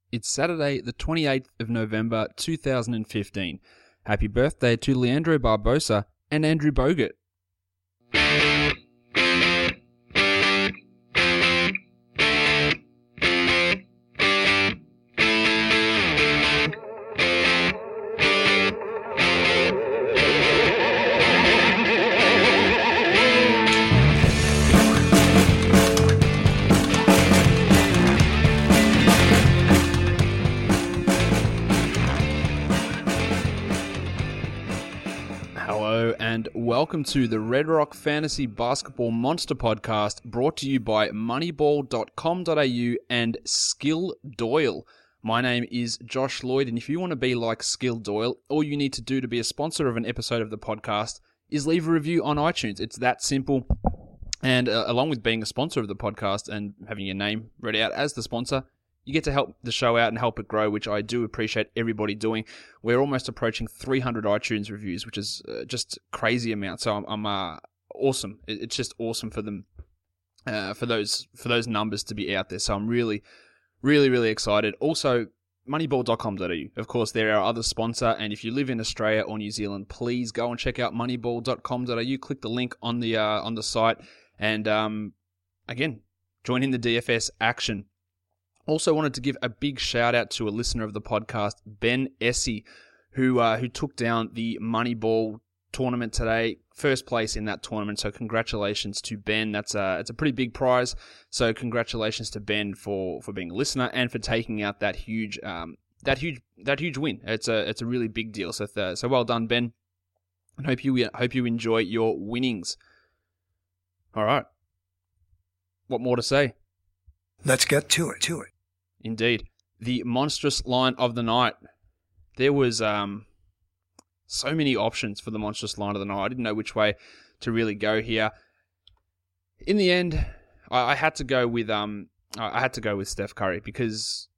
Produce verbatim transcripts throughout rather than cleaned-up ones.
It's Saturday, the twenty-eighth of November, two thousand fifteen. Happy birthday to Leandro Barbosa and Andrew Bogut. And welcome to the Red Rock Fantasy Basketball Monster Podcast, brought to you by moneyball dot com dot a u and Skill Doyle. My name is Josh Lloyd, and if you want to be like Skill Doyle, all you need to do to be a sponsor of an episode of the podcast is leave a review on iTunes. It's that simple. And uh, along with being a sponsor of the podcast and having your name read out as the sponsor, you get to help the show out and help it grow, which I do appreciate everybody doing. We're almost approaching three hundred iTunes reviews, which is uh, just crazy amount. So I'm, I'm uh, awesome. It's just awesome for them, uh, for those for those numbers to be out there. So I'm really, really, really excited. Also, moneyball dot com dot a u. Of course, they're our other sponsor. And if you live in Australia or New Zealand, please go and check out moneyball dot com dot a u. Click the link on the uh, on the site, and um, again, join in the D F S action. Also wanted to give a big shout out to a listener of the podcast, Ben Essie, who uh, who took down the Moneyball tournament today, first place in that tournament. So congratulations to Ben. That's a it's a pretty big prize. So congratulations to Ben for, for being a listener and for taking out that huge um that huge that huge win. It's a it's a really big deal. So th- so well done, Ben. And hope you hope you enjoy your winnings. All right. What more to say? Let's get to it. To it. Indeed. The monstrous line of the night. There was um, so many options for the monstrous line of the night. I didn't know which way to really go here. In the end, I, I had to go with um, I had to go with Steph Curry because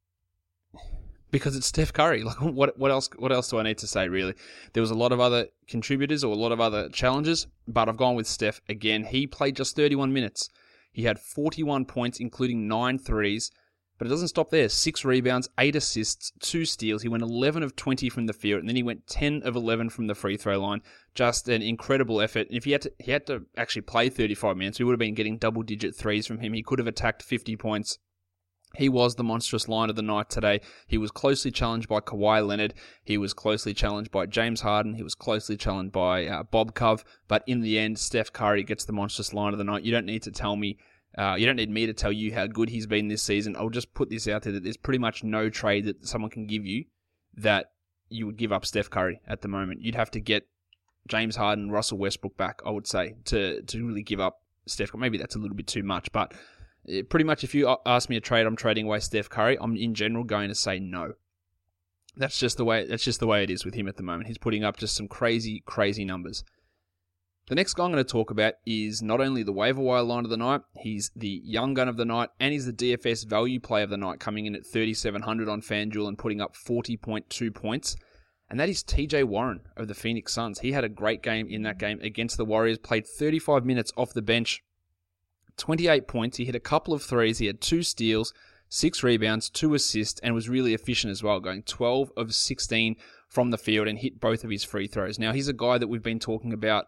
because it's Steph Curry. Like what what else what else do I need to say really? There was a lot of other contributors or a lot of other challenges, but I've gone with Steph again. He played just thirty-one minutes. He had forty-one points, including nine threes. But it doesn't stop there. Six rebounds, eight assists, two steals. He went eleven of twenty from the field, and then he went ten of eleven from the free throw line. Just an incredible effort. And if he had to, he had to actually play thirty-five minutes, we would have been getting double-digit threes from him. He could have attacked fifty points. He was the monstrous line of the night today. He was closely challenged by Kawhi Leonard. He was closely challenged by James Harden. He was closely challenged by uh, Bob Cove. But in the end, Steph Curry gets the monstrous line of the night. You don't need to tell me Uh, you don't need me to tell you how good he's been this season. I'll just put this out there that there's pretty much no trade that someone can give you that you would give up Steph Curry at the moment. You'd have to get James Harden, Russell Westbrook back, I would say, to, to really give up Steph. Maybe that's a little bit too much, but pretty much if you ask me a trade, I'm trading away Steph Curry, I'm in general going to say no. That's just the way, that's just the way it is with him at the moment. He's putting up just some crazy, crazy numbers. The next guy I'm going to talk about is not only the waiver wire line of the night, he's the young gun of the night, and he's the D F S value play of the night, coming in at thirty-seven hundred on FanDuel and putting up forty point two points. And that is T J Warren of the Phoenix Suns. He had a great game in that game against the Warriors, played thirty-five minutes off the bench, twenty-eight points. He hit a couple of threes. He had two steals, six rebounds, two assists, and was really efficient as well, going twelve of sixteen from the field and hit both of his free throws. Now, he's a guy that we've been talking about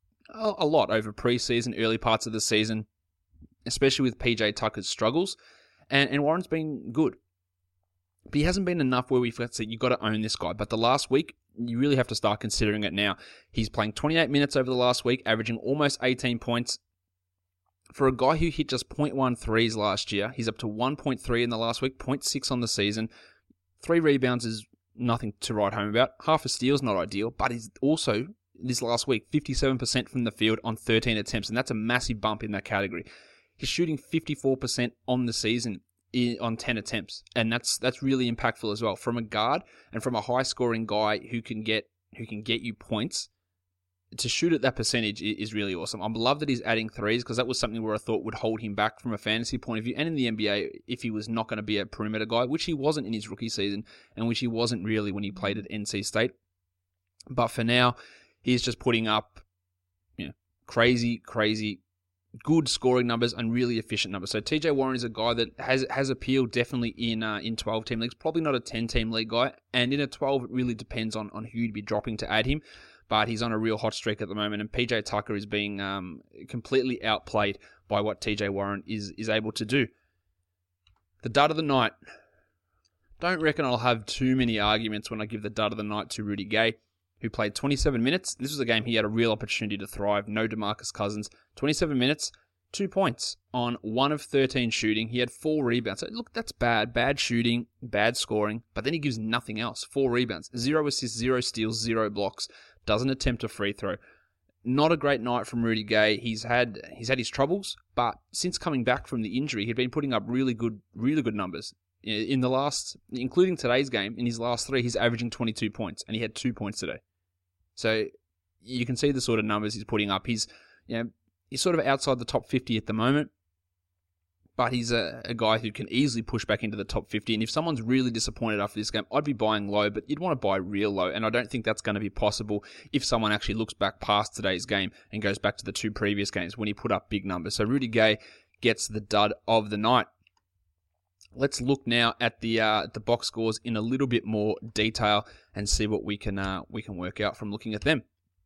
a lot over preseason, early parts of the season, especially with P J Tucker's struggles, and, and Warren's been good. But he hasn't been enough where we've said, you've got to own this guy. But the last week, you really have to start considering it now. He's playing twenty-eight minutes over the last week, averaging almost eighteen points. For a guy who hit just point one threes last year, he's up to one point three in the last week, point six on the season. Three rebounds is nothing to write home about. Half a steal's not ideal, but he's also, this last week, fifty-seven percent from the field on thirteen attempts, and that's a massive bump in that category. He's shooting fifty-four percent on the season on ten attempts, and that's that's really impactful as well. From a guard and from a high-scoring guy who can get who can get you points, to shoot at that percentage is really awesome. I love that he's adding threes because that was something where I thought would hold him back from a fantasy point of view, and in the N B A if he was not going to be a perimeter guy, which he wasn't in his rookie season, and which he wasn't really when he played at N C State. But for now, he's just putting up, you know, crazy, crazy good scoring numbers and really efficient numbers. So T J Warren is a guy that has has appeal definitely in uh, in twelve-team leagues. Probably not a ten-team league guy. And in a twelve, it really depends on, on who you'd be dropping to add him. But he's on a real hot streak at the moment. And P J Tucker is being um, completely outplayed by what T J Warren is, is able to do. The dud of the night. Don't reckon I'll have too many arguments when I give the dud of the night to Rudy Gay, who played twenty-seven minutes. This was a game he had a real opportunity to thrive. No DeMarcus Cousins. twenty-seven minutes, two points on one of thirteen shooting. He had four rebounds. So, look, that's bad. Bad shooting, bad scoring. But then he gives nothing else. Four rebounds, zero assists, zero steals, zero blocks. Doesn't attempt a free throw. Not a great night from Rudy Gay. He's had he's had his troubles, but since coming back from the injury, he'd been putting up really good, really good numbers. In the last, including today's game, in his last three, he's averaging twenty-two points, and he had two points today. So you can see the sort of numbers he's putting up. He's, you know, he's sort of outside the top fifty at the moment, but he's a, a guy who can easily push back into the top fifty. And if someone's really disappointed after this game, I'd be buying low, but you'd want to buy real low. And I don't think that's going to be possible if someone actually looks back past today's game and goes back to the two previous games when he put up big numbers. So Rudy Gay gets the dud of the night. Let's look now at the uh, the box scores in a little bit more detail and see what we can uh, we can work out from looking at them.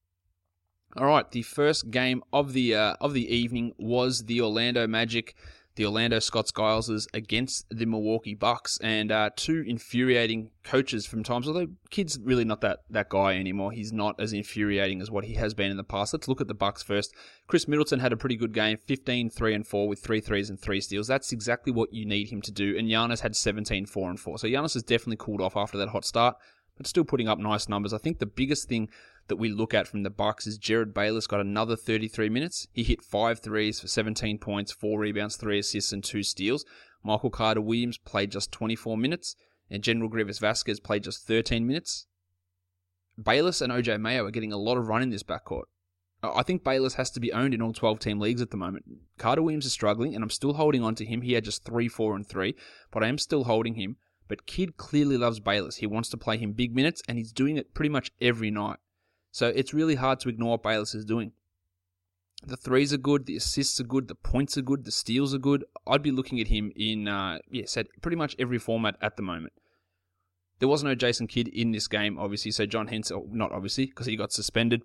All right, the first game of the uh, of the evening was the Orlando Magic, the Orlando Scott Skileses against the Milwaukee Bucks, and uh, two infuriating coaches from times. Although Kidd's really not that that guy anymore. He's not as infuriating as what he has been in the past. Let's look at the Bucks first. Chris Middleton had a pretty good game, fifteen, three, and four with three threes and three steals. That's exactly what you need him to do. And Giannis had seventeen, four, and four. So Giannis has definitely cooled off after that hot start, but still putting up nice numbers. I think the biggest thing that we look at from the Bucks is Jared Bayless got another thirty-three minutes. He hit five threes for seventeen points, four rebounds, three assists, and two steals. Michael Carter-Williams played just twenty-four minutes, and General Grievous-Vasquez played just thirteen minutes. Bayless and O J Mayo are getting a lot of run in this backcourt. I think Bayless has to be owned in all twelve-team leagues at the moment. Carter-Williams is struggling, and I'm still holding on to him. He had just three, four, and three, but I am still holding him. But Kidd clearly loves Bayless. He wants to play him big minutes, and he's doing it pretty much every night. So it's really hard to ignore what Bayless is doing. The threes are good, the assists are good, the points are good, the steals are good. I'd be looking at him in, uh, yeah, said pretty much every format at the moment. There was no Jason Kidd in this game, obviously, so John Henson, oh, not obviously, because he got suspended.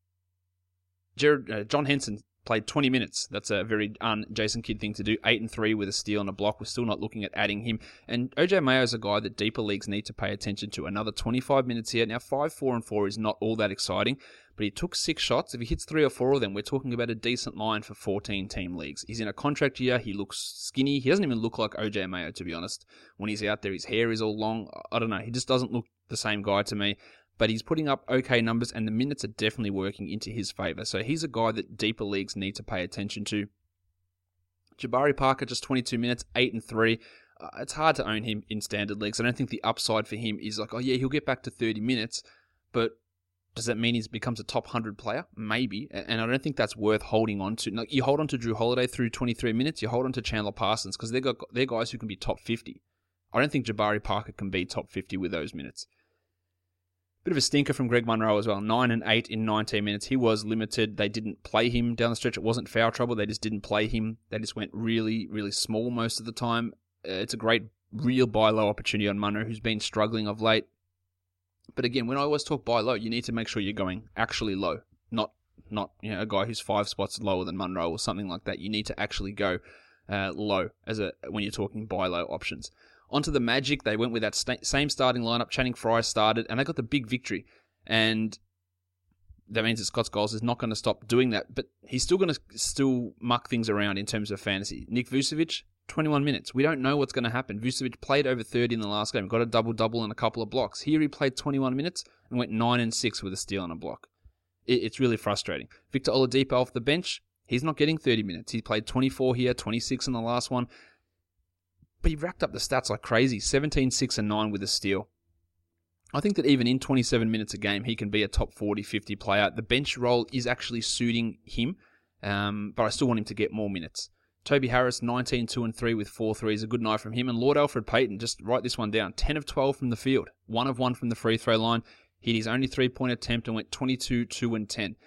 Jared, uh, John Henson played twenty minutes. That's a very un-Jason Kidd thing to do. eight and three with a steal and a block. We're still not looking at adding him. And O J Mayo is a guy that deeper leagues need to pay attention to. Another twenty-five minutes here. Now, five, four, and four is not all that exciting, but he took six shots. If he hits three or four of them, we're talking about a decent line for fourteen-team leagues. He's in a contract year. He looks skinny. He doesn't even look like O J Mayo, to be honest. When he's out there, his hair is all long. I don't know. He just doesn't look the same guy to me. But he's putting up okay numbers, and the minutes are definitely working into his favor. So he's a guy that deeper leagues need to pay attention to. Jabari Parker, just twenty-two minutes, eight and three. Uh, it's hard to own him in standard leagues. I don't think the upside for him is like, oh yeah, he'll get back to thirty minutes, but does that mean he becomes a top one hundred player? Maybe, and I don't think that's worth holding on to. Like, you hold on to Drew Holiday through twenty-three minutes, you hold on to Chandler Parsons, because they're, they're guys who can be top fifty. I don't think Jabari Parker can be top fifty with those minutes. Bit of a stinker from Greg Monroe as well. nine and eight in nineteen minutes. He was limited. They didn't play him down the stretch. It wasn't foul trouble. They just didn't play him. They just went really, really small most of the time. Uh, it's a great real buy low opportunity on Monroe, who's been struggling of late. But again, when I always talk buy low, you need to make sure you're going actually low. Not, not you know, a guy who's five spots lower than Monroe or something like that. You need to actually go uh, low as a when you're talking buy low options. Onto the Magic, they went with that st- same starting lineup. Channing Frye started, and they got the big victory. And that means that Scott Skiles is not going to stop doing that, but he's still going to still muck things around in terms of fantasy. Nick Vucevic, twenty-one minutes. We don't know what's going to happen. Vucevic played over thirty in the last game, got a double-double and a couple of blocks. Here he played twenty-one minutes and went nine and six with a steal and a block. It- it's really frustrating. Victor Oladipo off the bench, he's not getting thirty minutes. He played twenty-four here, twenty-six in the last one. But he racked up the stats like crazy. seventeen, six, and nine with a steal. I think that even in twenty-seven minutes a game, he can be a top forty, fifty player. The bench role is actually suiting him, um, but I still want him to get more minutes. Toby Harris, nineteen, two, and three with four threes. A good night from him. And Lord Alfred Payton, just write this one down. ten of twelve from the field. one of one from the free throw line. Hit his only three-point attempt and went twenty-two, two, and ten.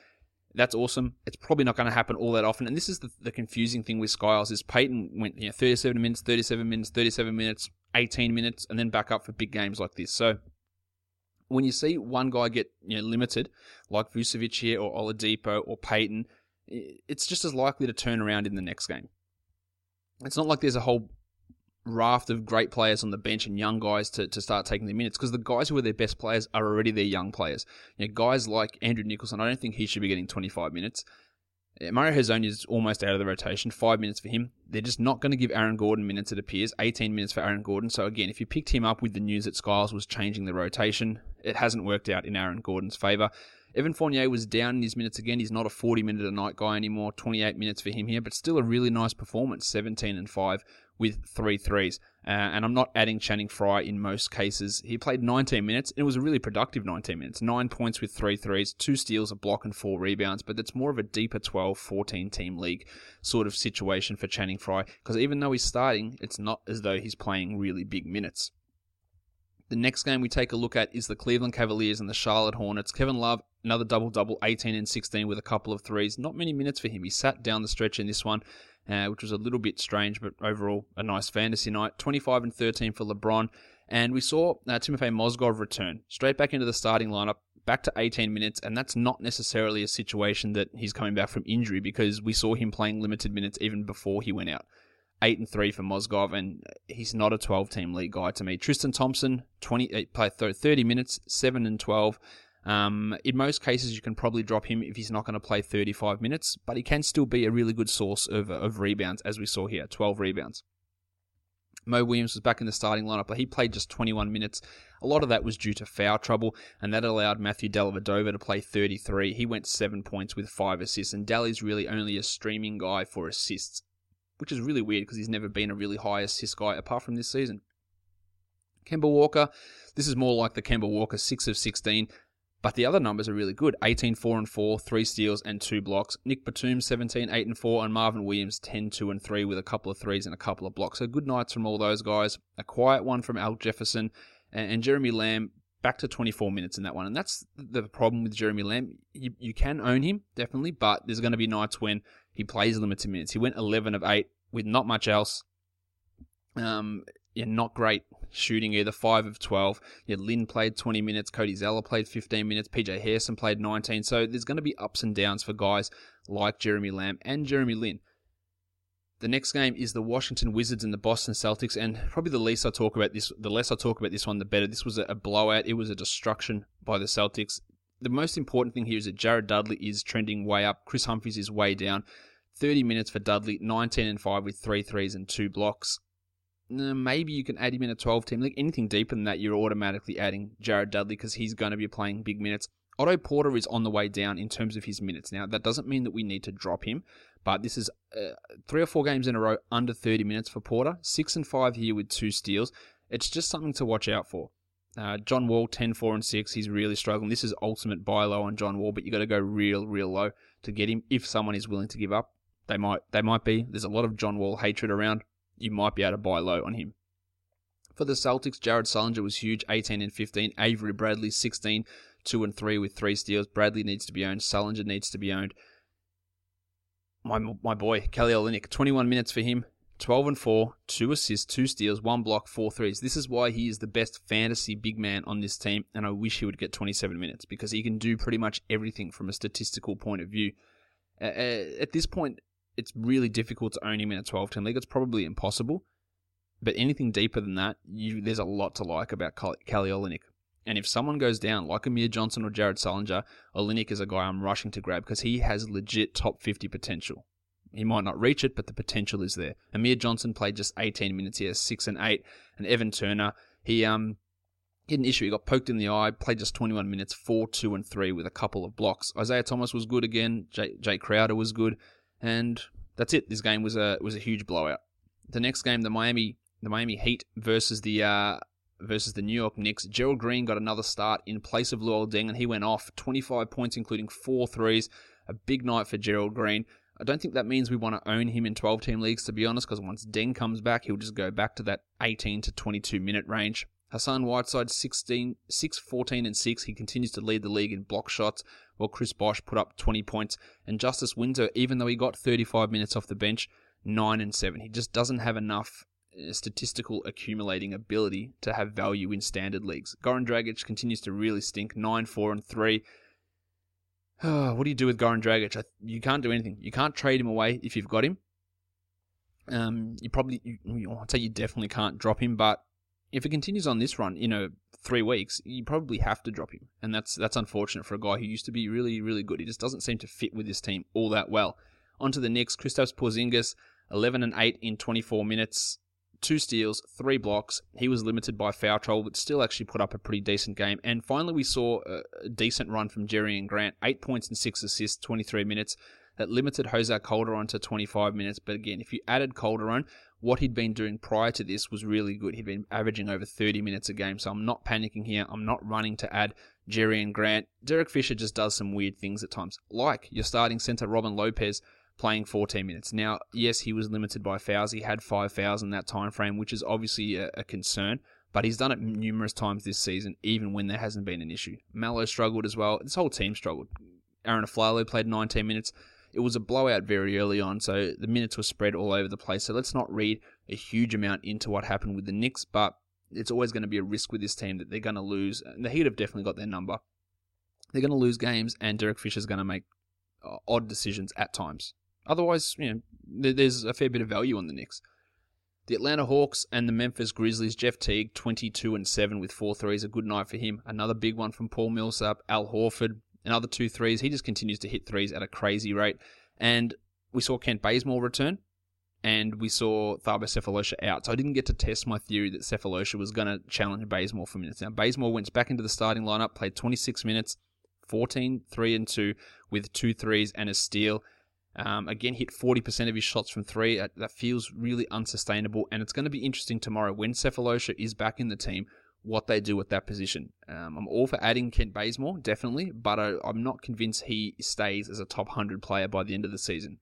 That's awesome. It's probably not going to happen all that often. And this is the, the confusing thing with Skiles is Peyton went you know, thirty-seven minutes, thirty-seven minutes, thirty-seven minutes, eighteen minutes, and then back up for big games like this. So when you see one guy get you know limited, like Vucevic here or Oladipo or Peyton, it's just as likely to turn around in the next game. It's not like there's a whole raft of great players on the bench and young guys to, to start taking their minutes, because the guys who are their best players are already their young players. You know, guys like Andrew Nicholson, I don't think he should be getting twenty-five minutes. Mario Hezonja is almost out of the rotation, five minutes for him. They're just not going to give Aaron Gordon minutes, it appears, eighteen minutes for Aaron Gordon. So again, if you picked him up with the news that Skiles was changing the rotation, it hasn't worked out in Aaron Gordon's favour. Evan Fournier was down in his minutes again. He's not a forty-minute-a-night guy anymore, twenty-eight minutes for him here, but still a really nice performance, seventeen and five with three threes. Uh, and I'm not adding Channing Frye in most cases. He played nineteen minutes, and it was a really productive nineteen minutes. Nine points with three threes, two steals, a block, and four rebounds, but it's more of a deeper twelve fourteen team league sort of situation for Channing Frye, because even though he's starting, it's not as though he's playing really big minutes. The next game we take a look at is the Cleveland Cavaliers and the Charlotte Hornets. Kevin Love, another double-double, eighteen and sixteen with a couple of threes. Not many minutes for him. He sat down the stretch in this one, uh, which was a little bit strange, but overall a nice fantasy night. twenty-five and thirteen for LeBron. And we saw uh, Timofey Mozgov return straight back into the starting lineup, back to eighteen minutes, and that's not necessarily a situation that he's coming back from injury, because we saw him playing limited minutes even before he went out. eight and three for Mozgov, and he's not a twelve-team league guy to me. Tristan Thompson, twenty, played thirty minutes, seven and twelve. Um, in most cases, you can probably drop him if he's not going to play thirty-five minutes, but he can still be a really good source of, of rebounds, as we saw here, twelve rebounds. Mo Williams was back in the starting lineup, but he played just twenty-one minutes. A lot of that was due to foul trouble, and that allowed Matthew Dellavedova to play thirty-three. He went seven points with five assists, and Dally's really only a streaming guy for assists, which is really weird because he's never been a really high assist guy apart from this season. Kemba Walker, this is more like the Kemba Walker six of sixteen, but the other numbers are really good. eighteen, four and four, three steals and two blocks. Nick Batum, seventeen, eight and four, and Marvin Williams, ten, two and three with a couple of threes and a couple of blocks. So good nights from all those guys. A quiet one from Al Jefferson, and, and Jeremy Lamb back to twenty-four minutes in that one. And that's the problem with Jeremy Lamb. You, you can own him, definitely, but there's going to be nights when he plays limited minutes. He went eleven of eight with not much else. Um, yeah, not great shooting either. five of twelve. Yeah, Lynn played twenty minutes. Cody Zeller played fifteen minutes. P J Harrison played nineteen. So there's going to be ups and downs for guys like Jeremy Lamb and Jeremy Lin. The next game is the Washington Wizards and the Boston Celtics, and probably the least I talk about this, the less I talk about this one, the better. This was a blowout. It was a destruction by the Celtics. The most important thing here is that Jared Dudley is trending way up. Chris Humphries is way down. thirty minutes for Dudley, nineteen and five with three threes and two blocks. Uh, maybe you can add him in a twelve-team league. Anything deeper than that, you're automatically adding Jared Dudley because he's going to be playing big minutes. Otto Porter is on the way down in terms of his minutes. Now, that doesn't mean that we need to drop him, but this is uh, three or four games in a row under thirty minutes for Porter. Six and five here with two steals. It's just something to watch out for. Uh, John Wall, ten, four and six. He's really struggling. This is ultimate buy low on John Wall, but you got to go real, real low to get him if someone is willing to give up. They might, they might be. There's a lot of John Wall hatred around. You might be able to buy low on him. For the Celtics, Jared Sullinger was huge, eighteen and fifteen. Avery Bradley, sixteen, two and three with three steals. Bradley needs to be owned. Sullinger needs to be owned. My my boy, Kelly Olynyk, twenty-one minutes for him. twelve and four, two assists, two steals, one block, four threes. This is why he is the best fantasy big man on this team, and I wish he would get twenty-seven minutes because he can do pretty much everything from a statistical point of view. Uh, at this point, it's really difficult to own him in a twelve-team league. It's probably impossible. But anything deeper than that, you, there's a lot to like about Kelly Olynyk. And if someone goes down, like Amir Johnson or Jared Sullinger, Olynyk is a guy I'm rushing to grab because he has legit top fifty potential. He might not reach it, but the potential is there. Amir Johnson played just eighteen minutes. He has six and eight. And Evan Turner, he um he had an issue. He got poked in the eye, played just twenty-one minutes, four, two, and three with a couple of blocks. Isaiah Thomas was good again. Jay, Jay Crowder was good. And that's it. This game was a was a huge blowout. The next game, the Miami the Miami Heat versus the uh, versus the New York Knicks. Gerald Green got another start in place of Luol Deng, and he went off. twenty-five points, including four threes. A big night for Gerald Green. I don't think that means we want to own him in twelve-team leagues, to be honest, because once Deng comes back, he'll just go back to that eighteen to twenty-two minute range. Hassan Whiteside, sixteen, six, fourteen, and six. He continues to lead the league in block shots, Well, Chris Bosh put up twenty points, and Justice Windsor, even though he got thirty-five minutes off the bench, nine and seven. He just doesn't have enough statistical accumulating ability to have value in standard leagues. Goran Dragic continues to really stink, nine, four, and three. Oh, what do you do with Goran Dragic? You can't do anything. You can't trade him away if you've got him. Um, you probably, you, I'd say you definitely can't drop him, but if it continues on this run, you know, three weeks, you probably have to drop him. And that's that's unfortunate for a guy who used to be really, really good. He just doesn't seem to fit with this team all that well. On to the Knicks, Kristaps Porzingis, eleven and eight in twenty-four minutes. Two steals, three blocks. He was limited by foul trouble, but still actually put up a pretty decent game. And finally, we saw a decent run from Jerrion Grant. Eight points and six assists, twenty-three minutes. That limited Jose Calderon to twenty-five minutes. But again, if you added Calderon, what he'd been doing prior to this was really good. He'd been averaging over thirty minutes a game. So I'm not panicking here. I'm not running to add Jerrion Grant. Derek Fisher just does some weird things at times. Like your starting center, Robin Lopez, playing fourteen minutes. Now, yes, he was limited by fouls. He had five fouls in that time frame, which is obviously a, a concern, but he's done it numerous times this season, even when there hasn't been an issue. Mallow struggled as well. This whole team struggled. Aaron Aflalo played nineteen minutes. It was a blowout very early on, so the minutes were spread all over the place. So let's not read a huge amount into what happened with the Knicks, but it's always going to be a risk with this team that they're going to lose. The Heat have definitely got their number. They're going to lose games, and Derek Fisher's going to make uh, odd decisions at times. Otherwise, you know, there's a fair bit of value on the Knicks. The Atlanta Hawks and the Memphis Grizzlies, Jeff Teague, twenty-two and seven with four threes. A good night for him. Another big one from Paul Millsap. Al Horford, another two threes. He just continues to hit threes at a crazy rate. And we saw Kent Bazemore return, and we saw Thabo Sefolosha out. So I didn't get to test my theory that Sefolosha was going to challenge Bazemore for minutes. Now, Bazemore went back into the starting lineup, played twenty-six minutes, fourteen, three and two, with two threes and a steal. Um, again, hit forty percent of his shots from three. Uh, that feels really unsustainable, and it's going to be interesting tomorrow when Sefolosha is back in the team, what they do at that position. Um, I'm all for adding Kent Bazemore, definitely, but I, I'm not convinced he stays as a top one hundred player by the end of the season.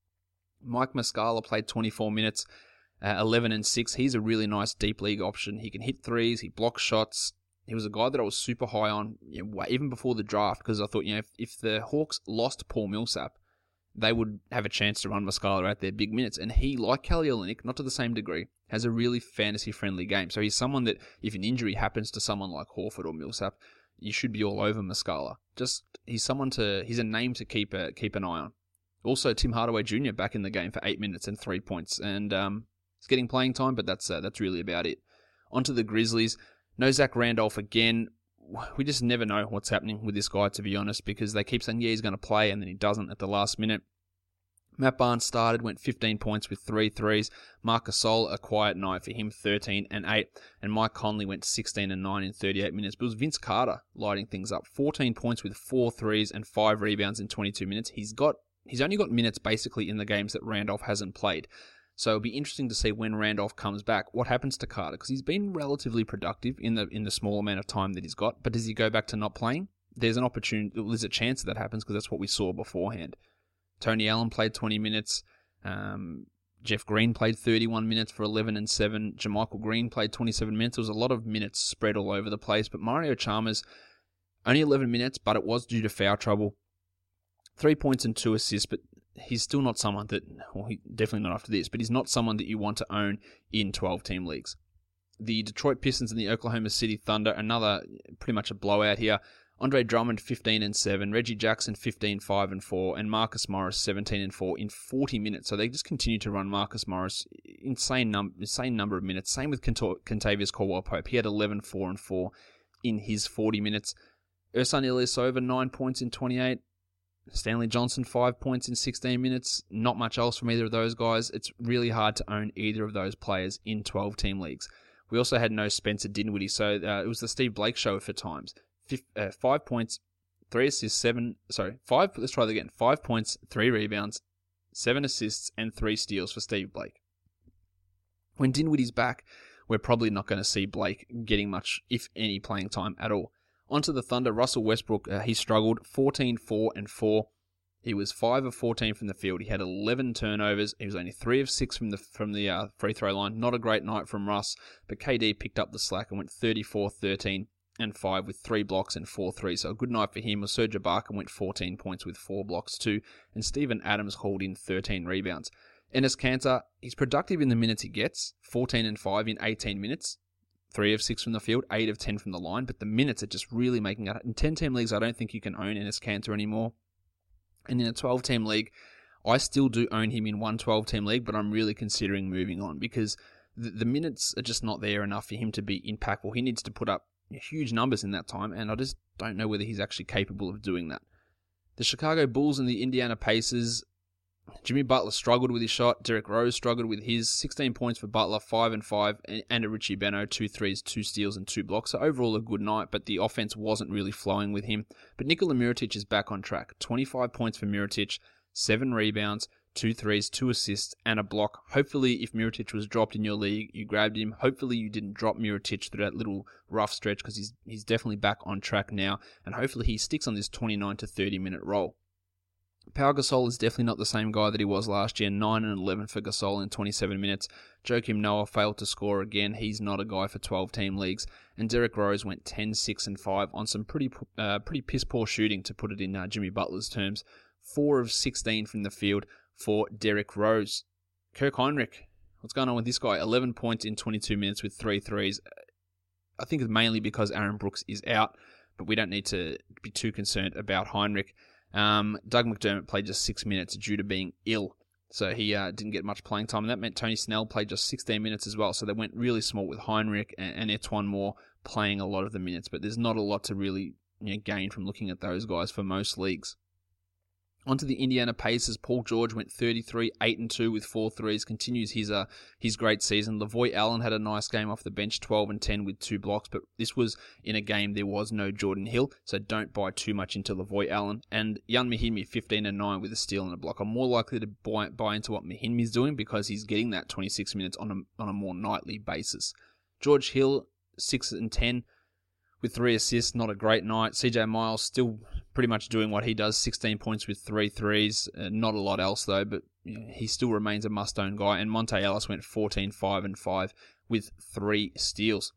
Mike Muscala played twenty-four minutes, uh, eleven and six. He's a really nice deep league option. He can hit threes, he blocks shots. He was a guy that I was super high on, you know, even before the draft, because I thought, you know, if, if the Hawks lost Paul Millsap, they would have a chance to run Muscala out there big minutes. And he, like Kelly Olynyk, not to the same degree, has a really fantasy-friendly game. So he's someone that, if an injury happens to someone like Horford or Millsap, you should be all over Muscala. Just, he's someone to, he's a name to keep a, keep an eye on. Also, Tim Hardaway Junior back in the game for eight minutes and three points. And um, he's getting playing time, but that's uh, that's really about it. On to the Grizzlies. No Zach Randolph again. We just never know what's happening with this guy, to be honest, because they keep saying, yeah, he's going to play, and then he doesn't at the last minute. Matt Barnes started, went fifteen points with three threes. Marc Gasol, a quiet night for him, thirteen and eight. And Mike Conley went sixteen and nine in thirty-eight minutes. But it was Vince Carter lighting things up. fourteen points with four threes and five rebounds in twenty-two minutes. He's got he's only got minutes basically in the games that Randolph hasn't played. So it'll be interesting to see when Randolph comes back, what happens to Carter, because he's been relatively productive in the in the small amount of time that he's got. But does he go back to not playing? There's an opportunity, there's a chance that, that happens, because that's what we saw beforehand. Tony Allen played twenty minutes. Um, Jeff Green played thirty-one minutes for eleven and seven. JaMychal Green played twenty-seven minutes. There was a lot of minutes spread all over the place. But Mario Chalmers, only eleven minutes, but it was due to foul trouble. Three points and two assists, but he's still not someone that, well, he, definitely not after this, but he's not someone that you want to own in twelve-team leagues. The Detroit Pistons and the Oklahoma City Thunder, another pretty much a blowout here. Andre Drummond, fifteen and seven. Reggie Jackson, fifteen, five and four. And Marcus Morris, seventeen and four in forty minutes. So they just continue to run Marcus Morris. Insane, num- insane number of minutes. Same with Kent- Kentavious Caldwell-Pope. He had eleven, four and four in his forty minutes. Ersan Ilyasova, nine points in twenty-eight. Stanley Johnson, five points in sixteen minutes. Not much else from either of those guys. It's really hard to own either of those players in twelve-team leagues. We also had no Spencer Dinwiddie, so uh, it was the Steve Blake show for times. Fif- uh, five points, three assists, seven, sorry, five, let's try that again. Five points, three rebounds, seven assists, and three steals for Steve Blake. When Dinwiddie's back, we're probably not going to see Blake getting much, if any, playing time at all. Onto the Thunder, Russell Westbrook, uh, he struggled, fourteen, four and four. He was five of fourteen from the field. He had eleven turnovers. He was only three of six from the from the uh, free throw line. Not a great night from Russ, but K D picked up the slack and went thirty-four, thirteen, and five with three blocks and four threes. So a good night for him. Serge Ibaka went fourteen points with four blocks too, and Steven Adams hauled in thirteen rebounds. Enes Kanter, he's productive in the minutes he gets, fourteen and five in eighteen minutes, three of six from the field, eight of ten from the line, but the minutes are just really making it. In ten-team leagues, I don't think you can own Enes Kanter anymore. And in a twelve-team league, I still do own him in one twelve-team league, but I'm really considering moving on because the, the minutes are just not there enough for him to be impactful. He needs to put up huge numbers in that time, and I just don't know whether he's actually capable of doing that. The Chicago Bulls and the Indiana Pacers, Jimmy Butler struggled with his shot. Derrick Rose struggled with his. sixteen points for Butler, five and five, and a Richie Beno, two threes, two steals, and two blocks. So overall a good night, but the offense wasn't really flowing with him. But Nikola Mirotic is back on track. twenty-five points for Mirotic, seven rebounds, two threes, two assists, and a block. Hopefully, if Mirotic was dropped in your league, you grabbed him. Hopefully, you didn't drop Mirotic through that little rough stretch because he's he's definitely back on track now. And hopefully, he sticks on this twenty-nine to thirty minute roll. Pau Gasol is definitely not the same guy that he was last year. nine and eleven for Gasol in twenty-seven minutes. Joakim Noah failed to score again. He's not a guy for twelve-team leagues. And Derrick Rose went ten, six, and five on some pretty uh, pretty piss-poor shooting, to put it in uh, Jimmy Butler's terms. four of sixteen from the field for Derrick Rose. Kirk Hinrich, what's going on with this guy? eleven points in twenty-two minutes with three threes. I think it's mainly because Aaron Brooks is out, but we don't need to be too concerned about Hinrich. Um, Doug McDermott played just six minutes due to being ill, so he uh, didn't get much playing time. And that meant Tony Snell played just sixteen minutes as well, so they went really small with Hinrich and, and Etuan Moore playing a lot of the minutes, but there's not a lot to really you know, gain from looking at those guys for most leagues. Onto the Indiana Pacers, Paul George went thirty-three, eight and two with four threes, continues his uh, his great season. Lavoy Allen had a nice game off the bench, twelve and ten with two blocks, but this was in a game there was no Jordan Hill, so don't buy too much into Lavoy Allen. And Jan Mahinmi, fifteen and nine with a steal and a block. I'm more likely to buy, buy into what Mahinmi's doing because he's getting that twenty-six minutes on a, on a more nightly basis. George Hill, six and ten with three assists, not a great night. C J Miles still pretty much doing what he does, sixteen points with three threes. Uh, not a lot else though, but you know, he still remains a must-own guy. And Monte Ellis went fourteen, five, and five with three steals.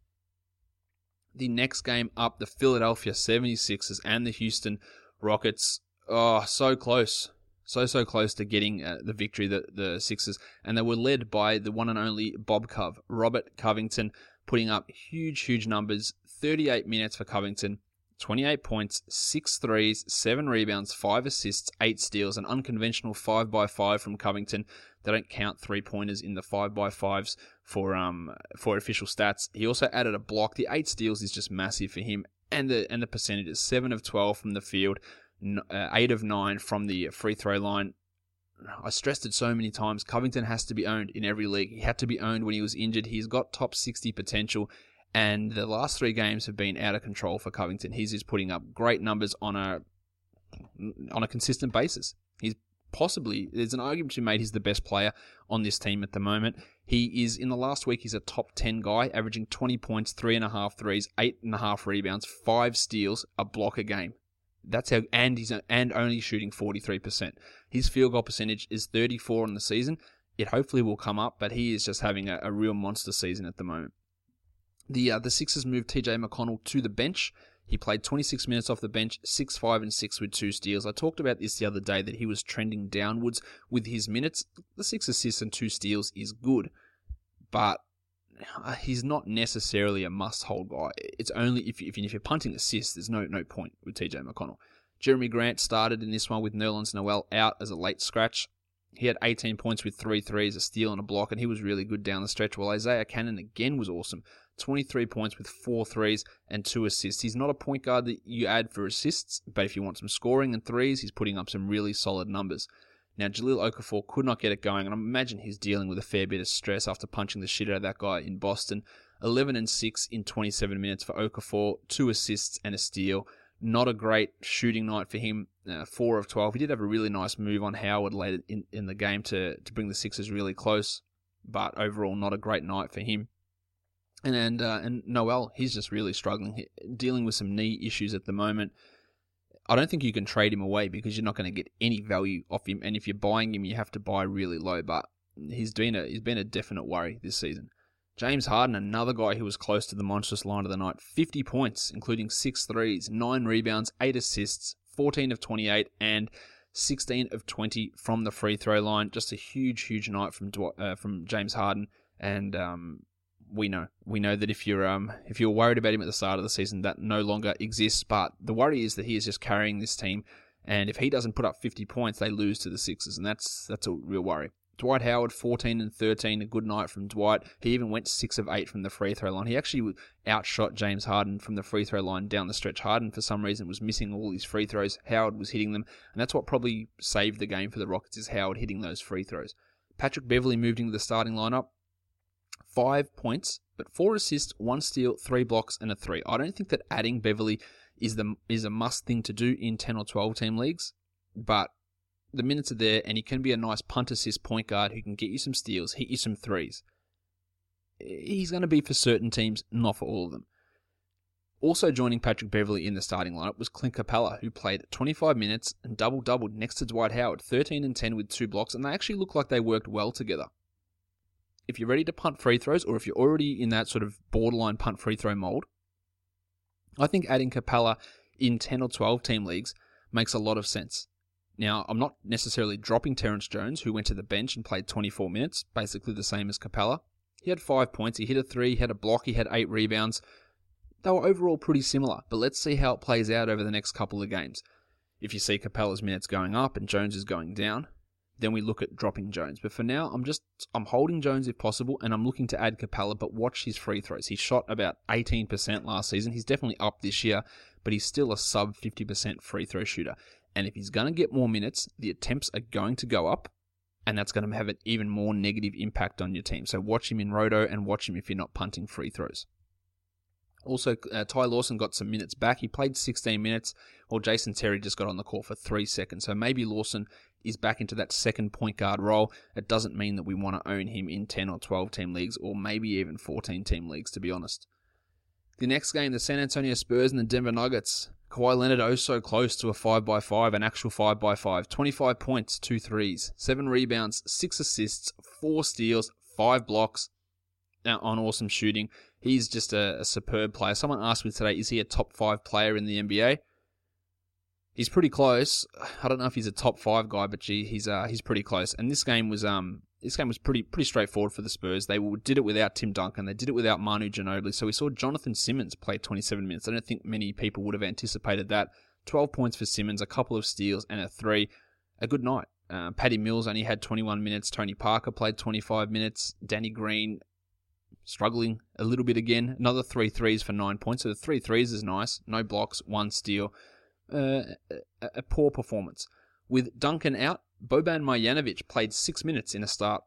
The next game up, the Philadelphia seventy-sixers and the Houston Rockets. Oh, so close. So, so close to getting uh, the victory, the, the Sixers. And they were led by the one and only Bob Cove, Robert Covington, putting up huge, huge numbers. thirty-eight minutes for Covington, twenty-eight points, six threes, seven rebounds, five assists, eight steals, an unconventional five by five from Covington. They don't count three-pointers in the five by fives for um for official stats. He also added a block. The eight steals is just massive for him. And the and the percentages, seven of twelve from the field, uh, eight of nine from the free throw line. I stressed it so many times. Covington has to be owned in every league. He had to be owned when he was injured. He's got top sixty potential. And the last three games have been out of control for Covington. He's just putting up great numbers on a on a consistent basis. He's possibly, there's an argument to be made, he's the best player on this team at the moment. He is, in the last week, he's a top ten guy, averaging twenty points, three and a half threes, eight and a half rebounds, five steals, a block a game. That's how, and he's and only shooting forty-three percent. His field goal percentage is thirty-four on the season. It hopefully will come up, but he is just having a, a real monster season at the moment. The uh, the Sixers moved T J McConnell to the bench. He played twenty-six minutes off the bench, six, five, and six with two steals. I talked about this the other day, that he was trending downwards with his minutes. The six assists and two steals is good, but he's not necessarily a must-hold guy. It's only if, if, if you're punting assists, there's no no point with T J McConnell. Jeremy Grant started in this one with Nerlens Noel out as a late scratch. He had eighteen points with three threes, a steal, and a block, and he was really good down the stretch, while Isaiah Cannon again was awesome. twenty-three points with four threes and two assists. He's not a point guard that you add for assists, but if you want some scoring and threes, he's putting up some really solid numbers. Now, Jahlil Okafor could not get it going, and I imagine he's dealing with a fair bit of stress after punching the shit out of that guy in Boston. eleven and six in twenty-seven minutes for Okafor, two assists and a steal. Not a great shooting night for him, uh, four of twelve. He did have a really nice move on Howard late in, in the game to, to bring the Sixers really close, but overall not a great night for him. And and, uh, and Noel, he's just really struggling, he, dealing with some knee issues at the moment. I don't think you can trade him away because you're not going to get any value off him, and if you're buying him, you have to buy really low, but he's been a, he's been a definite worry this season. James Harden, another guy who was close to the monstrous line of the night. fifty points, including six threes, nine rebounds, eight assists, fourteen of twenty-eight, and sixteen of twenty from the free throw line. Just a huge, huge night from uh, from James Harden. And um, we know we know that if you're um, if you're worried about him at the start of the season, that no longer exists. But the worry is that he is just carrying this team. And if he doesn't put up fifty points, they lose to the Sixers, and that's that's a real worry. Dwight Howard, fourteen and thirteen, a good night from Dwight. He even went six of eight from the free throw line. He actually outshot James Harden from the free throw line down the stretch. Harden, for some reason, was missing all his free throws. Howard was hitting them, and that's what probably saved the game for the Rockets, is Howard hitting those free throws. Patrick Beverley moved into the starting lineup. Five points, but four assists, one steal, three blocks, and a three. I don't think that adding Beverley is the is a must thing to do in ten or twelve team leagues, but the minutes are there, and he can be a nice punt assist point guard who can get you some steals, hit you some threes. He's going to be for certain teams, not for all of them. Also joining Patrick Beverley in the starting lineup was Clint Capella, who played twenty-five minutes and double-doubled next to Dwight Howard, thirteen and ten with two blocks, and they actually look like they worked well together. If you're ready to punt free throws, or if you're already in that sort of borderline punt free throw mold, I think adding Capella in ten or twelve team leagues makes a lot of sense. Now, I'm not necessarily dropping Terrence Jones, who went to the bench and played twenty-four minutes, basically the same as Capella. He had five points, he hit a three, he had a block, he had eight rebounds. They were overall pretty similar, but let's see how it plays out over the next couple of games. If you see Capella's minutes going up and Jones is going down, then we look at dropping Jones. But for now, I'm just I'm holding Jones if possible, and I'm looking to add Capella, but watch his free throws. He shot about eighteen percent last season. He's definitely up this year, but he's still a sub fifty percent free throw shooter. And if he's going to get more minutes, the attempts are going to go up, and that's going to have an even more negative impact on your team. So watch him in roto, and watch him if you're not punting free throws. Also, uh, Ty Lawson got some minutes back. He played sixteen minutes, while Jason Terry just got on the court for three seconds. So maybe Lawson is back into that second point guard role. It doesn't mean that we want to own him in ten or twelve team leagues, or maybe even fourteen team leagues, to be honest. The next game, the San Antonio Spurs and the Denver Nuggets. Kawhi Leonard oh so close to a five by five, an actual five by five. twenty-five points, two threes, seven rebounds, six assists, four steals, five blocks on awesome shooting. He's just a, a superb player. Someone asked me today, is he a top five player in the N B A? He's pretty close. I don't know if he's a top five guy, but gee, he's uh, he's pretty close. And this game was um this game was pretty pretty straightforward for the Spurs. They did it without Tim Duncan. They did it without Manu Ginobili. So we saw Jonathan Simmons play twenty-seven minutes. I don't think many people would have anticipated that. twelve points for Simmons, a couple of steals, and a three. A good night. Uh, Patty Mills only had twenty-one minutes. Tony Parker played twenty-five minutes. Danny Green struggling a little bit again. Another three threes for nine points. So the three threes is nice. No blocks, one steal. Uh, a, a poor performance. With Duncan out, Boban Marjanovic played six minutes in a start.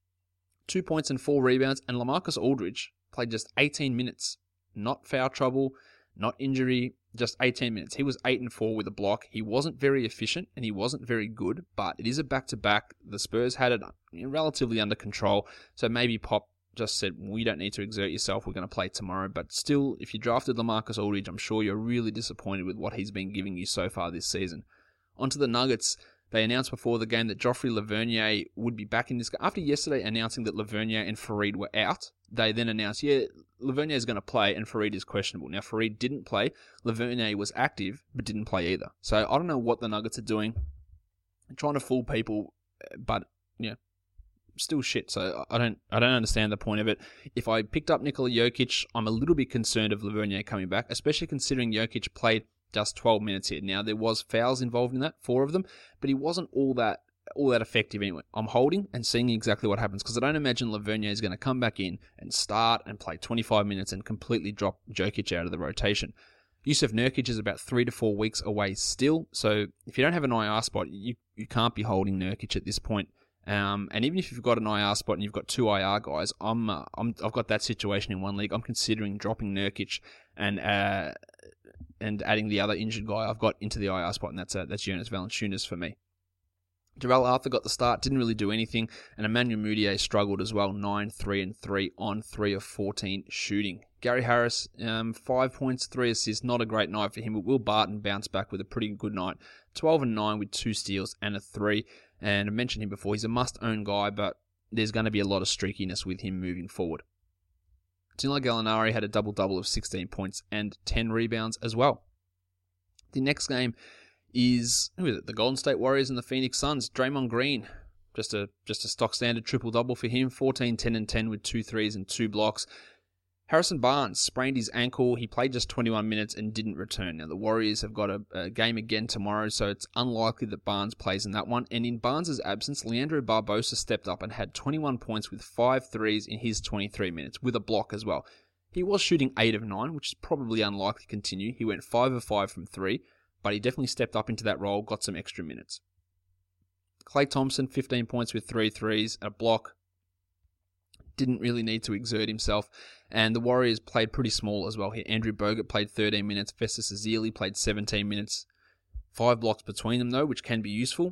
Two points and four rebounds, and LaMarcus Aldridge played just eighteen minutes. Not foul trouble, not injury, just eighteen minutes. He was eight and four with a block. He wasn't very efficient, and he wasn't very good, but it is a back-to-back. The Spurs had it relatively under control, so maybe Pop just said, we don't need to exert yourself, we're going to play tomorrow. But still, if you drafted LaMarcus Aldridge, I'm sure you're really disappointed with what he's been giving you so far this season. Onto the Nuggets. They announced before the game that Joffrey Lavernier would be back in this game. After yesterday announcing that Lavernier and Fareed were out, they then announced, yeah, Lavernier is going to play and Fareed is questionable. Now, Fareed didn't play. Lavernier was active, but didn't play either. So I don't know what the Nuggets are doing. They're trying to fool people, but, you know, still shit, so I don't I don't understand the point of it. If I picked up Nikola Jokic, I'm a little bit concerned of Lavernier coming back, especially considering Jokic played just twelve minutes here. Now, there was fouls involved in that, four of them, but he wasn't all that all that effective anyway. I'm holding and seeing exactly what happens, because I don't imagine Lavernier is going to come back in and start and play twenty-five minutes and completely drop Jokic out of the rotation. Yusuf Nurkic is about three to four weeks away still, so if you don't have an I R spot, you, you can't be holding Nurkic at this point. Um, and even if you've got an I R spot and you've got two I R guys, I'm, uh, I'm I've got that situation in one league. I'm considering dropping Nurkic and uh, and adding the other injured guy I've got into the I R spot, and that's uh, that's Jonas Valanciunas for me. Darrell Arthur got the start, didn't really do anything, and Emmanuel Mudiay struggled as well, nine, three, and three on three of fourteen shooting. Gary Harris, um, five points, three assists, not a great night for him, but Will Barton bounced back with a pretty good night, twelve and nine with two steals and a three. And I mentioned him before, he's a must-own guy, but there's going to be a lot of streakiness with him moving forward. Danilo Gallinari had a double-double of sixteen points and ten rebounds as well. The next game is, who is it? The Golden State Warriors and the Phoenix Suns. Draymond Green, just a just a stock standard triple-double for him, fourteen, ten, and ten with two threes and two blocks. Harrison Barnes sprained his ankle. He played just twenty-one minutes and didn't return. Now, the Warriors have got a, a game again tomorrow, so it's unlikely that Barnes plays in that one. And in Barnes' absence, Leandro Barbosa stepped up and had twenty-one points with five threes in his twenty-three minutes, with a block as well. He was shooting eight of nine, which is probably unlikely to continue. He went five of five from three, but he definitely stepped up into that role, got some extra minutes. Klay Thompson, fifteen points with three threes, a block. Didn't really need to exert himself. And the Warriors played pretty small as well here. Andrew Bogut played thirteen minutes. Festus Ezeli played seventeen minutes. Five blocks between them, though, which can be useful.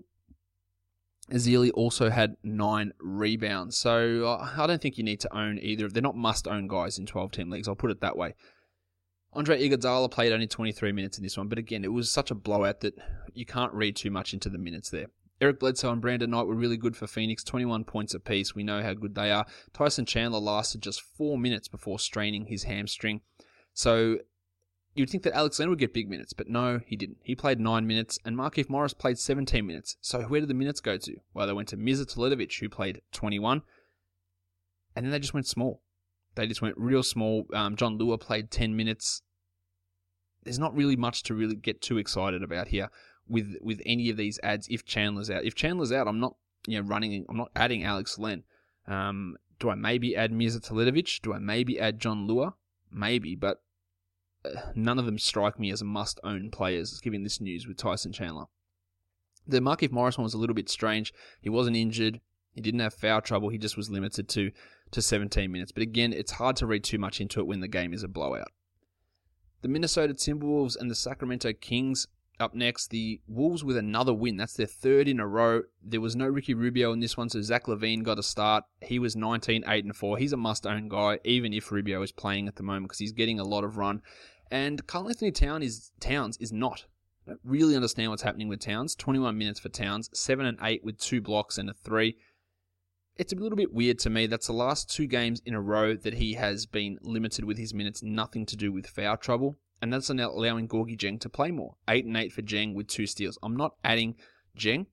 Ezeli also had nine rebounds. So uh, I don't think you need to own either. They're not must-own guys in twelve-team leagues. I'll put it that way. Andre Iguodala played only twenty-three minutes in this one. But again, it was such a blowout that you can't read too much into the minutes there. Eric Bledsoe and Brandon Knight were really good for Phoenix, twenty-one points apiece. We know how good they are. Tyson Chandler lasted just four minutes before straining his hamstring. So you'd think that Alex Len would get big minutes, but no, he didn't. He played nine minutes, and Markieff Morris played seventeen minutes. So where did the minutes go to? Well, they went to Mirza Teletovic, who played twenty-one, and then they just went small. They just went real small. Um, John Lua played ten minutes. There's not really much to really get too excited about here with with any of these ads if Chandler's out. If Chandler's out, I'm not you know running. I'm not adding Alex Len. Um, do I maybe add Mirza Teletovic? Do I maybe add John Lua? Maybe, but uh, none of them strike me as must-own players, given this news with Tyson Chandler. The Markieff Morris one was a little bit strange. He wasn't injured. He didn't have foul trouble. He just was limited to, to seventeen minutes. But again, it's hard to read too much into it when the game is a blowout. The Minnesota Timberwolves and the Sacramento Kings up next. The Wolves with another win. That's their third in a row. There was no Ricky Rubio in this one, so Zach LaVine got a start. He was nineteen, eight, and four. He's a must-own guy, even if Rubio is playing at the moment, because he's getting a lot of run. And Karl-Anthony Towns is, Towns is not. I don't really understand what's happening with Towns. twenty-one minutes for Towns, seven and eight with two blocks and a three. It's a little bit weird to me. That's the last two games in a row that he has been limited with his minutes, nothing to do with foul trouble. And that's allowing Gorgie Dieng to play more. eight and eight for Dieng with two steals. I'm not adding Dieng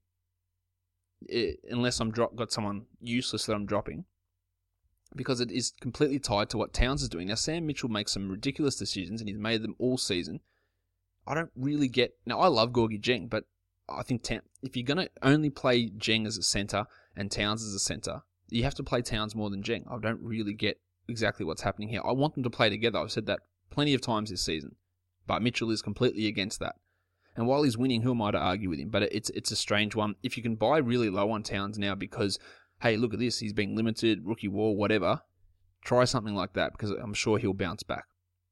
unless I'm drop, got someone useless that I'm dropping, because it is completely tied to what Towns is doing. Now, Sam Mitchell makes some ridiculous decisions, and he's made them all season. I don't really get... Now, I love Gorgie Dieng, but I think Town, if you're going to only play Dieng as a center and Towns as a center, you have to play Towns more than Dieng. I don't really get exactly what's happening here. I want them to play together. I've said that plenty of times this season, but Mitchell is completely against that. And while he's winning, who am I to argue with him? But it's it's a strange one. If you can buy really low on Towns now because, hey, look at this, he's being limited, rookie wall, whatever, try something like that, because I'm sure he'll bounce back.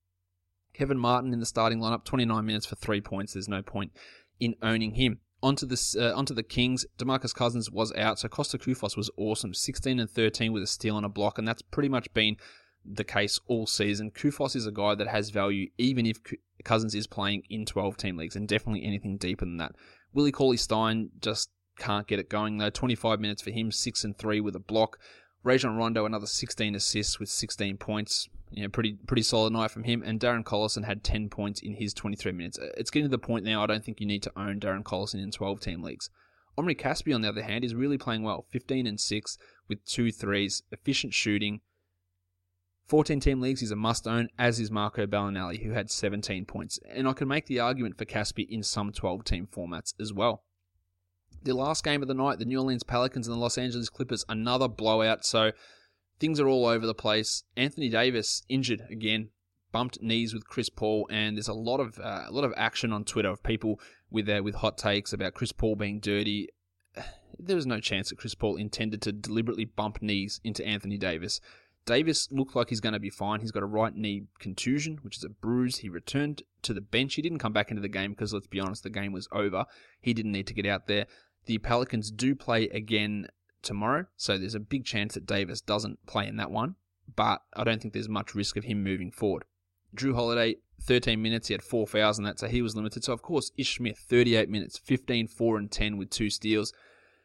Kevin Martin in the starting lineup, twenty-nine minutes for three points. There's no point in owning him. Onto the, uh, onto the Kings, DeMarcus Cousins was out, so Costa Koufos was awesome, sixteen and thirteen with a steal and a block, and that's pretty much been the case all season. Koufos is a guy that has value even if Cousins is playing in twelve-team leagues, and definitely anything deeper than that. Willie Cauley-Stein just can't get it going though. twenty-five minutes for him, six and three with a block. Rajon Rondo, another sixteen assists with sixteen points. You know, pretty pretty solid night from him. And Darren Collison had ten points in his twenty-three minutes. It's getting to the point now I don't think you need to own Darren Collison in twelve-team leagues. Omri Caspi, on the other hand, is really playing well. fifteen and six with two threes, efficient shooting. fourteen-team leagues, he's a must-own, as is Marco Bellinelli, who had seventeen points. And I can make the argument for Caspi in some twelve-team formats as well. The last game of the night, the New Orleans Pelicans and the Los Angeles Clippers, another blowout. So things are all over the place. Anthony Davis injured again, bumped knees with Chris Paul, and there's a lot of uh, a lot of action on Twitter of people with uh, with hot takes about Chris Paul being dirty. There was no chance that Chris Paul intended to deliberately bump knees into Anthony Davis. Davis looked like he's going to be fine. He's got a right knee contusion, which is a bruise. He returned to the bench. He didn't come back into the game because, let's be honest, the game was over. He didn't need to get out there. The Pelicans do play again tomorrow, so there's a big chance that Davis doesn't play in that one, but I don't think there's much risk of him moving forward. Drew Holiday, thirteen minutes. He had four fouls in that, so he was limited. So, of course, Ish Smith, thirty-eight minutes, fifteen, four, and ten with two steals.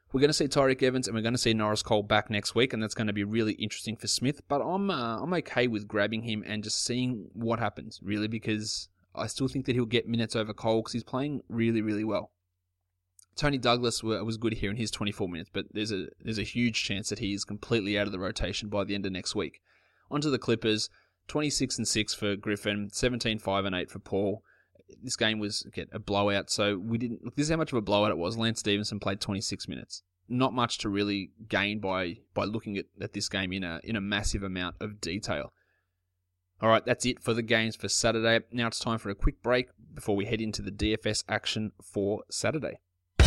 We're going to see Tyreek Evans and we're going to see Norris Cole back next week, and that's going to be really interesting for Smith. But I'm uh, I'm okay with grabbing him and just seeing what happens, really, because I still think that he'll get minutes over Cole because he's playing really, really well. Tony Douglas was good here in his twenty-four minutes, but there's a there's a huge chance that he is completely out of the rotation by the end of next week. Onto the Clippers, twenty-six and six for Griffin, seventeen five and eight for Paul. This game was again, a blowout, so we didn't. Look, this is how much of a blowout it was. Lance Stevenson played twenty-six minutes. Not much to really gain by by looking at, at this game in a in a massive amount of detail. All right, that's it for the games for Saturday. Now it's time for a quick break before we head into the D F S action for Saturday.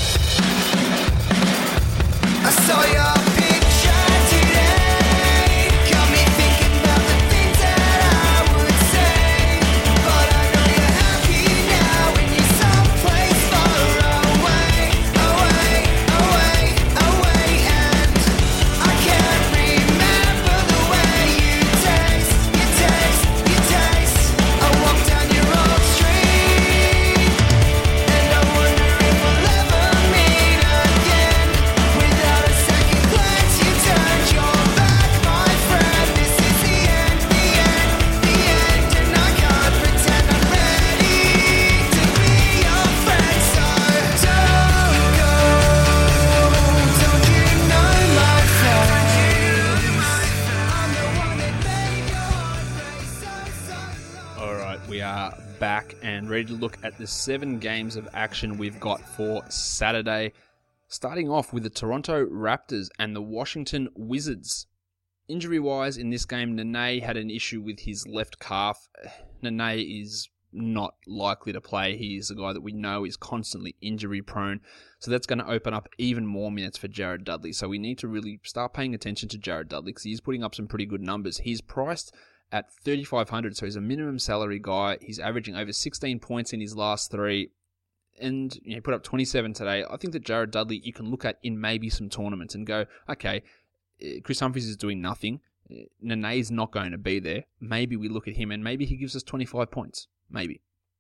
I saw your picture today, got me thinking about the things that I would say, but I know you're happy now when you're someplace far away, away, away, away, and I can't remember the way you taste, you taste, you taste. I walk down your old street, and I wonder if we'll ever meet again. Without a second glance, you turned your back, my friend. This is the end, the end, the end, and I can't pretend I'm ready to be your friend. So don't go, don't you know my face? I'm the one that made your heart break so, so long. All right, we are back and ready to look at the seven games of action we've got for Saturday. Starting off with the Toronto Raptors and the Washington Wizards. Injury-wise, in this game, Nene had an issue with his left calf. Nene is not likely to play. He is a guy that we know is constantly injury-prone. So that's going to open up even more minutes for Jared Dudley. So we need to really start paying attention to Jared Dudley because he's putting up some pretty good numbers. He's priced at thirty-five hundred dollars, so he's a minimum salary guy. He's averaging over sixteen points in his last three. And you know, he put up twenty-seven today. I think that Jared Dudley you can look at in maybe some tournaments and go, okay, Chris Humphries is doing nothing. Nene is not going to be there. Maybe we look at him and maybe he gives us twenty-five points. Maybe.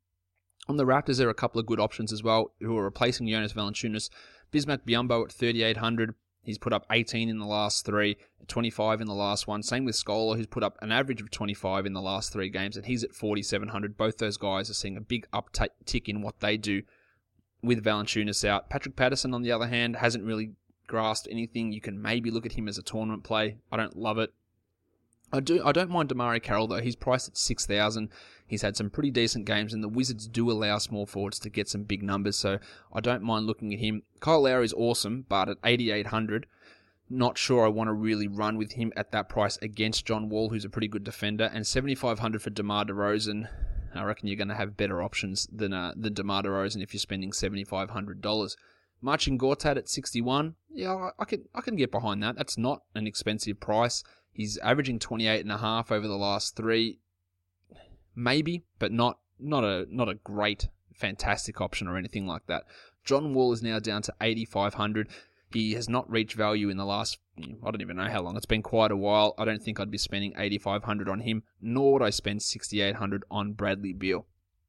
On the Raptors, there are a couple of good options as well who are replacing Jonas Valanciunas. Bismack Biyombo at thirty-eight hundred. He's put up eighteen in the last three, twenty-five in the last one. Same with Scola, who's put up an average of twenty-five in the last three games, and he's at forty-seven hundred. Both those guys are seeing a big uptick in what they do with Valanciunas out. Patrick Patterson, on the other hand, hasn't really grasped anything. You can maybe look at him as a tournament play. I don't love it. I do. I don't mind Damari Carroll, though. He's priced at six thousand. He's had some pretty decent games, and the Wizards do allow small forwards to get some big numbers, so I don't mind looking at him. Kyle Lowry is awesome, but at eighty-eight hundred, not sure I want to really run with him at that price against John Wall, who's a pretty good defender, and seventy-five hundred for DeMar DeRozan. I reckon you're going to have better options than uh, than DeMar DeRozan if you're spending seventy-five hundred dollars. Marcin Gortat at sixty-one. Yeah, I, I can I can get behind that. That's not an expensive price. He's averaging twenty-eight and a half over the last three. Maybe, but not not a not a great, fantastic option or anything like that. John Wall is now down to eighty-five hundred. He has not reached value in the last, I don't even know how long. It's been quite a while. I don't think I'd be spending eighty-five hundred on him, nor would I spend sixty-eight hundred on Bradley Beal.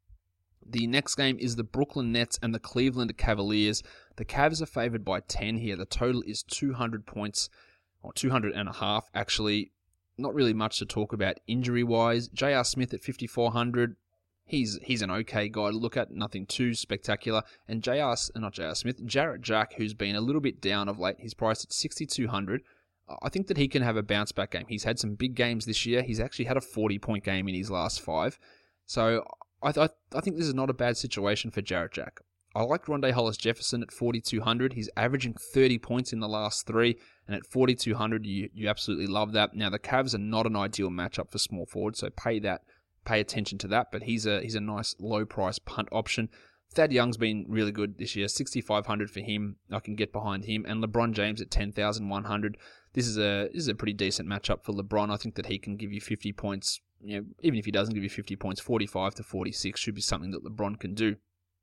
The next game is the Brooklyn Nets and the Cleveland Cavaliers. The Cavs are favored by ten here. The total is two hundred points, or two hundred and a half, actually. Not really much to talk about injury-wise. J R. Smith at fifty-four hundred. He's he's an okay guy to look at, nothing too spectacular. And J R, not J R. Smith, Jarrett Jack, who's been a little bit down of late. He's priced at sixty-two hundred. I think that he can have a bounce-back game. He's had some big games this year. He's actually had a forty-point game in his last five. So I, th- I think this is not a bad situation for Jarrett Jack. I like Rondé Hollis-Jefferson at forty-two hundred. He's averaging thirty points in the last three, and at forty-two hundred, you, you absolutely love that. Now, the Cavs are not an ideal matchup for small forward, so pay that, pay attention to that, but he's a he's a nice low-price punt option. Thad Young's been really good this year, sixty-five hundred for him. I can get behind him, and LeBron James at ten thousand one hundred. This is a this is a pretty decent matchup for LeBron. I think that he can give you fifty points. You know, even if he doesn't give you fifty points, forty-five to forty-six should be something that LeBron can do.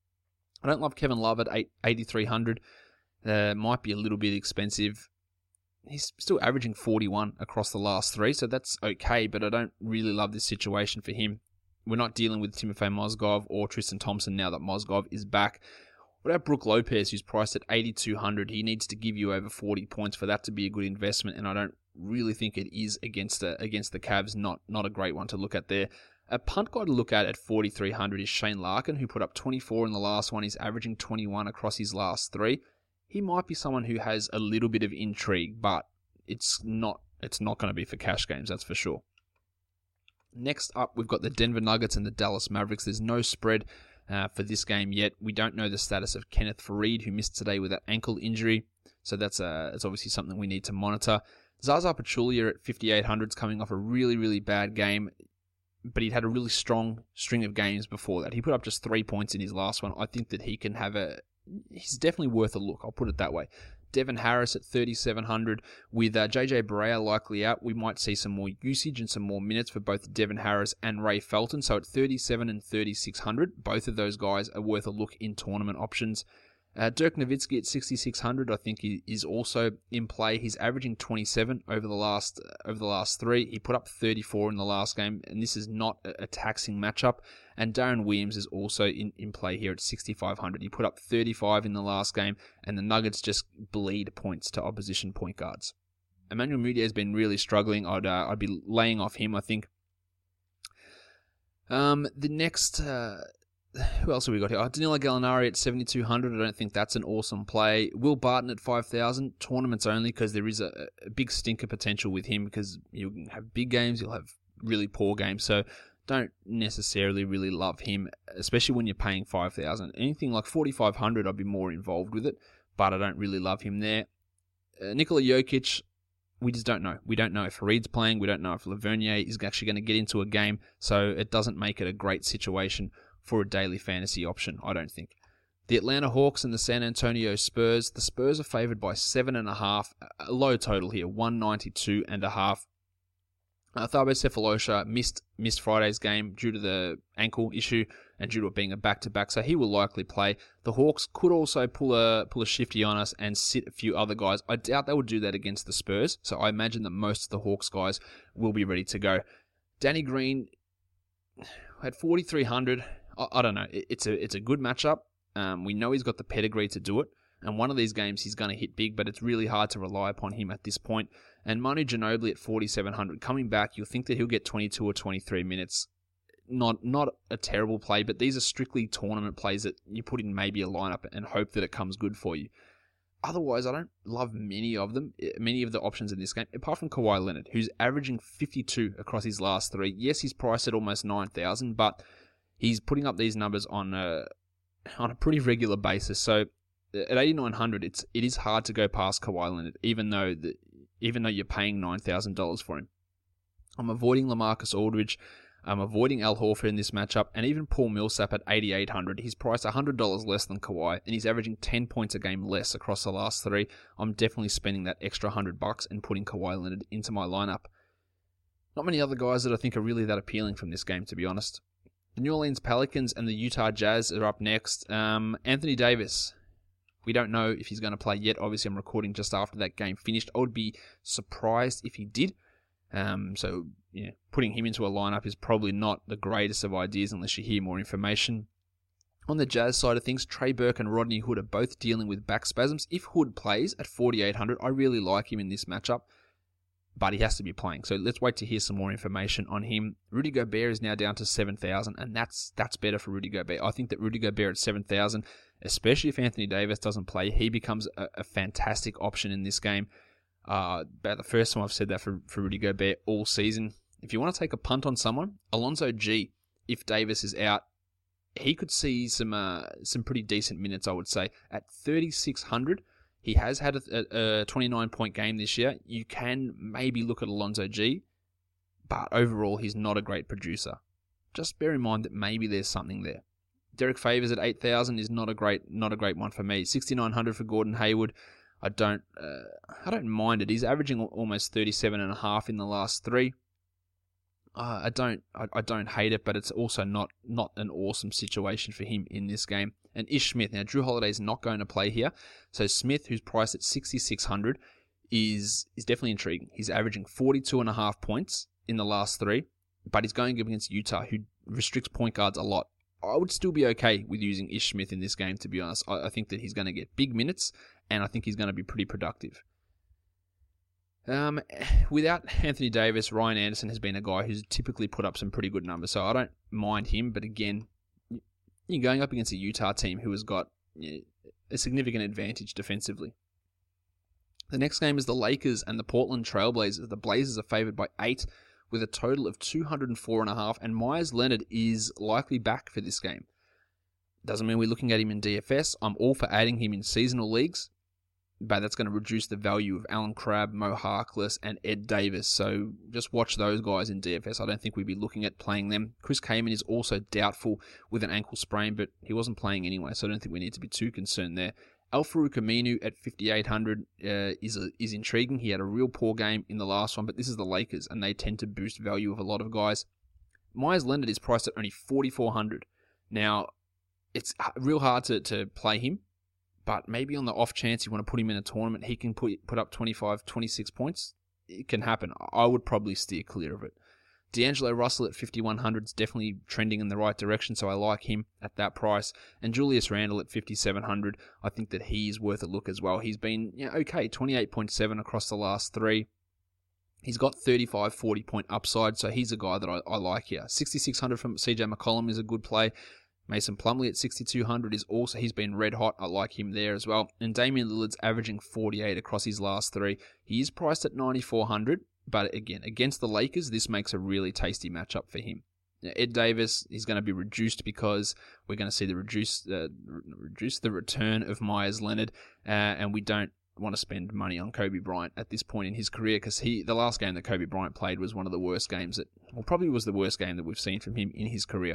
I don't love Kevin Love at eighty-three hundred. Uh, might be a little bit expensive. He's still averaging forty-one across the last three, so that's okay, but I don't really love this situation for him. We're not dealing with Timofey Mozgov or Tristan Thompson now that Mozgov is back. What about Brook Lopez, who's priced at eighty-two hundred? He needs to give you over forty points for that to be a good investment, and I don't really think it is against the, against the Cavs. Not not a great one to look at there. A punt guy to look at at forty-three hundred is Shane Larkin, who put up twenty-four in the last one. He's averaging twenty-one across his last three. He might be someone who has a little bit of intrigue, but it's not it's not going to be for cash games, that's for sure. Next up, we've got the Denver Nuggets and the Dallas Mavericks. There's no spread uh, for this game yet. We don't know the status of Kenneth Faried, who missed today with that ankle injury, so that's uh, it's obviously something we need to monitor. Zaza Pachulia at fifty-eight hundred is coming off a really, really bad game, but he'd had a really strong string of games before that. He put up just three points in his last one. I think that he can have a... He's definitely worth a look, I'll put it that way. Devin Harris at thirty-seven hundred. With uh, J J Barea likely out, we might see some more usage and some more minutes for both Devin Harris and Ray Felton. So at thirty-seven and thirty-six hundred, both of those guys are worth a look in tournament options. Uh, Dirk Nowitzki at sixty-six hundred, I think he is also in play. He's averaging twenty-seven over the last uh, over the last three. He put up thirty-four in the last game, and this is not a, a taxing matchup. And Darren Williams is also in, in play here at sixty-five hundred. He put up thirty-five in the last game, and the Nuggets just bleed points to opposition point guards. Emmanuel Mudiay has been really struggling. I'd uh, I'd be laying off him, I think. Um, the next. Uh, Who else have we got here? Oh, Danilo Gallinari at seventy-two hundred. I don't think that's an awesome play. Will Barton at five thousand. Tournaments only, because there is a, a big stinker potential with him, because you'll have big games, you'll have really poor games. So don't necessarily really love him, especially when you're paying five thousand. Anything like forty-five hundred, I'd be more involved with it, but I don't really love him there. Uh, Nikola Jokic, we just don't know. We don't know if Fareed's playing. We don't know if Lavernier is actually going to get into a game, so it doesn't make it a great situation for a daily fantasy option, I don't think. The Atlanta Hawks and the San Antonio Spurs. The Spurs are favored by seven and a half. A low total here, one ninety-two and a half. Uh, Thabo Sefolosha missed missed Friday's game due to the ankle issue and due to it being a back-to-back, so he will likely play. The Hawks could also pull a pull a shifty on us and sit a few other guys. I doubt they would do that against the Spurs, so I imagine that most of the Hawks guys will be ready to go. Danny Green at forty-three hundred. I, I don't know. It, it's a it's a good matchup. Um, we know he's got the pedigree to do it, and one of these games he's going to hit big, but it's really hard to rely upon him at this point. And Manu Ginobili at forty-seven hundred, coming back, you'll think that he'll get twenty-two or twenty-three minutes. Not not a terrible play, but these are strictly tournament plays that you put in maybe a lineup and hope that it comes good for you. Otherwise, I don't love many of them, many of the options in this game, apart from Kawhi Leonard, who's averaging fifty-two across his last three. Yes, he's priced at almost nine thousand, but he's putting up these numbers on a, on a pretty regular basis. So at eighty-nine hundred, it's it is hard to go past Kawhi Leonard, even though the, even though you're paying nine thousand dollars for him. I'm avoiding LaMarcus Aldridge. I'm avoiding Al Horford in this matchup, and even Paul Millsap at eighty-eight hundred. He's priced one hundred dollars less than Kawhi, and he's averaging ten points a game less across the last three. I'm definitely spending that extra one hundred bucks and putting Kawhi Leonard into my lineup. Not many other guys that I think are really that appealing from this game, to be honest. The New Orleans Pelicans and the Utah Jazz are up next. Um, Anthony Davis. We don't know if he's going to play yet. Obviously, I'm recording just after that game finished. I would be surprised if he did. Um, so, yeah, putting him into a lineup is probably not the greatest of ideas unless you hear more information. On the Jazz side of things, Trey Burke and Rodney Hood are both dealing with back spasms. If Hood plays at forty-eight hundred, I really like him in this matchup, but he has to be playing. So let's wait to hear some more information on him. Rudy Gobert is now down to seven thousand, and that's that's better for Rudy Gobert. I think that Rudy Gobert at seven thousand, especially if Anthony Davis doesn't play, he becomes a, a fantastic option in this game. Uh, about the first time I've said that for, for Rudy Gobert all season. If you want to take a punt on someone, Alonzo G, if Davis is out, he could see some uh, some pretty decent minutes, I would say. At thirty-six hundred, he has had a, a twenty-nine point game this year. You can maybe look at Alonzo G, but overall, he's not a great producer. Just bear in mind that maybe there's something there. Derek Favors at eight thousand is not a great not a great one for me. sixty-nine hundred for Gordon Hayward. I don't uh, I don't mind it. He's averaging almost thirty-seven and a half in the last three. Uh, I don't I, I don't hate it, but it's also not not an awesome situation for him in this game. And Ish Smith. Now, Drew Holiday's not going to play here. So Smith, who's priced at sixty-six hundred, is is definitely intriguing. He's averaging forty-two and a half points in the last three, but he's going up against Utah, who restricts point guards a lot. I would still be okay with using Ish Smith in this game, to be honest. I, I think that he's going to get big minutes, and I think he's going to be pretty productive. Um, without Anthony Davis, Ryan Anderson has been a guy who's typically put up some pretty good numbers, so I don't mind him. But again, you're going up against a Utah team who has got you know, a significant advantage defensively. The next game is the Lakers and the Portland Trailblazers. The Blazers are favored by eight with a total of two hundred four point five, and Myers Leonard is likely back for this game. Doesn't mean we're looking at him in D F S. I'm all for adding him in seasonal leagues, but that's going to reduce the value of Alan Crabb, Mo Harkless, and Ed Davis. So just watch those guys in D F S. I don't think we'd be looking at playing them. Chris Kaman is also doubtful with an ankle sprain, but he wasn't playing anyway, so I don't think we need to be too concerned there. Al-Farouq Aminu at fifty-eight hundred uh, is a, is intriguing. He had a real poor game in the last one, but this is the Lakers, and they tend to boost value of a lot of guys. Myers Leonard is priced at only forty-four hundred. Now, it's real hard to, to play him, but maybe on the off chance you want to put him in a tournament, he can put put up twenty-five, twenty-six points. It can happen. I would probably steer clear of it. D'Angelo Russell at fifty-one hundred is definitely trending in the right direction, so I like him at that price. And Julius Randle at fifty-seven hundred, I think that he's worth a look as well. He's been you know, okay, twenty-eight point seven across the last three. He's got thirty-five, forty point upside, so he's a guy that I, I like here. sixty-six hundred from C J McCollum is a good play. Mason Plumlee at sixty-two hundred is also, he's been red hot. I like him there as well. And Damian Lillard's averaging forty-eight across his last three. He is priced at ninety-four hundred. But again, against the Lakers, this makes a really tasty matchup for him. Now, Ed Davis is going to be reduced because we're going to see the reduce, uh, reduce the return of Myers Leonard, uh, and we don't want to spend money on Kobe Bryant at this point in his career because he the last game that Kobe Bryant played was one of the worst games that, well, probably was the worst game that we've seen from him in his career.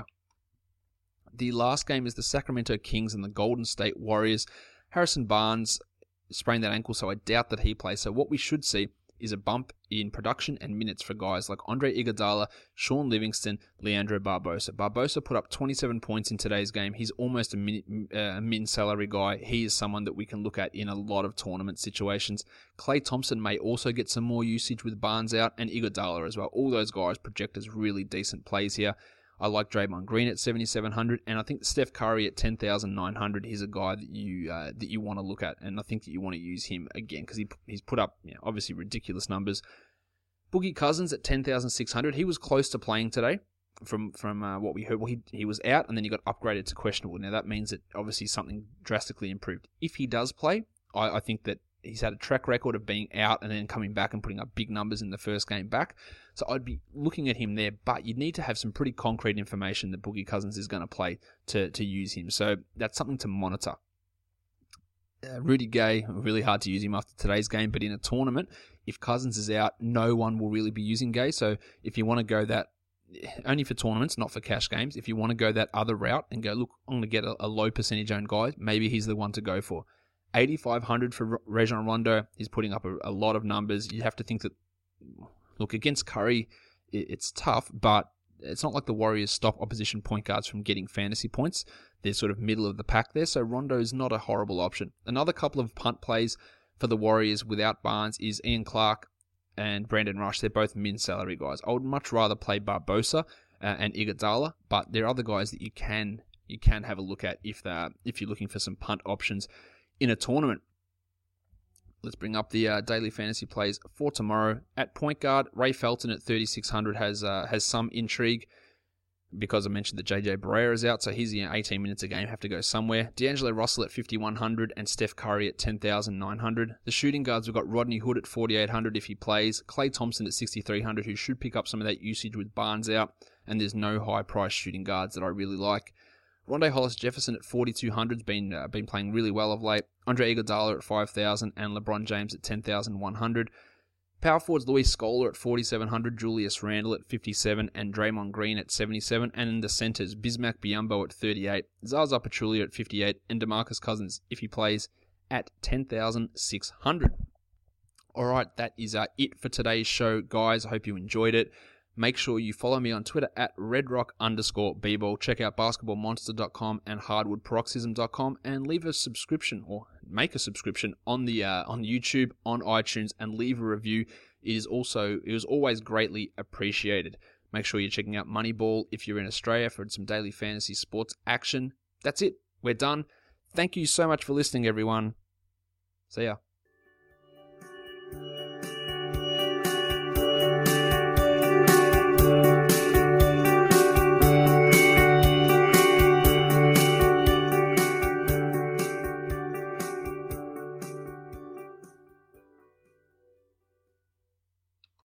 The last game is the Sacramento Kings and the Golden State Warriors. Harrison Barnes sprained that ankle, so I doubt that he plays. So what we should see is a bump in production and minutes for guys like Andre Iguodala, Sean Livingston, Leandro Barbosa. Barbosa put up twenty-seven points in today's game. He's almost a min, uh, min salary guy. He is someone that we can look at in a lot of tournament situations. Klay Thompson may also get some more usage with Barnes out, and Iguodala as well. All those guys project as really decent plays here. I like Draymond Green at seventy-seven hundred, and I think Steph Curry at ten thousand nine hundred. He's a guy that you uh, that you want to look at, and I think that you want to use him again because he he's put up you know, obviously ridiculous numbers. Boogie Cousins at ten thousand six hundred. He was close to playing today, from from uh, what we heard. Well, he he was out, and then he got upgraded to questionable. Now that means that obviously something drastically improved. If he does play, I, I think that he's had a track record of being out and then coming back and putting up big numbers in the first game back. So I'd be looking at him there, but you'd need to have some pretty concrete information that Boogie Cousins is going to play to, to use him. So that's something to monitor. Uh, Rudy Gay, really hard to use him after today's game, but in a tournament, if Cousins is out, no one will really be using Gay. So if you want to go that, only for tournaments, not for cash games, if you want to go that other route and go, look, I'm going to get a, a low percentage owned guy, maybe he's the one to go for. eighty-five hundred for Rajon Rondo. He's putting up a, a lot of numbers. You have to think that, look, against Curry, it, it's tough, but it's not like the Warriors stop opposition point guards from getting fantasy points. They're sort of middle of the pack there, so Rondo is not a horrible option. Another couple of punt plays for the Warriors without Barnes is Ian Clark and Brandon Rush. They're both min-salary guys. I would much rather play Barbosa uh, and Iguodala, but there are other guys that you can you can have a look at if they're, if you're looking for some punt options in a tournament. Let's bring up the uh, daily fantasy plays for tomorrow. At point guard, Ray Felton at thirty-six hundred has uh, has some intrigue because I mentioned that J J Barea is out, so he's you know, eighteen minutes a game, have to go somewhere. D'Angelo Russell at fifty-one hundred and Steph Curry at ten thousand nine hundred. The shooting guards, we've got Rodney Hood at forty-eight hundred if he plays, Klay Thompson at sixty-three hundred, who should pick up some of that usage with Barnes out, and there's no high-priced shooting guards that I really like. Rondé Hollis-Jefferson at forty-two hundred has been uh, been playing really well of late. Andre Iguodala at five thousand and LeBron James at ten thousand one hundred. Power forwards Luis Scola at forty-seven hundred, Julius Randle at fifty-seven, and Draymond Green at seventy-seven. And in the centers, Bismack Biyombo at thirty-eight, Zaza Pachulia at fifty-eight, and DeMarcus Cousins, if he plays, at ten thousand six hundred. All right, that is uh, it for today's show, guys. I hope you enjoyed it. Make sure you follow me on Twitter at redrock underscore bball. Check out basketball monster dot com and hardwood paroxysm dot com and leave a subscription or make a subscription on the uh, on YouTube, on iTunes, and leave a review. It is also it is always greatly appreciated. Make sure you're checking out Moneyball if you're in Australia for some daily fantasy sports action. That's it. We're done. Thank you so much for listening, everyone. See ya.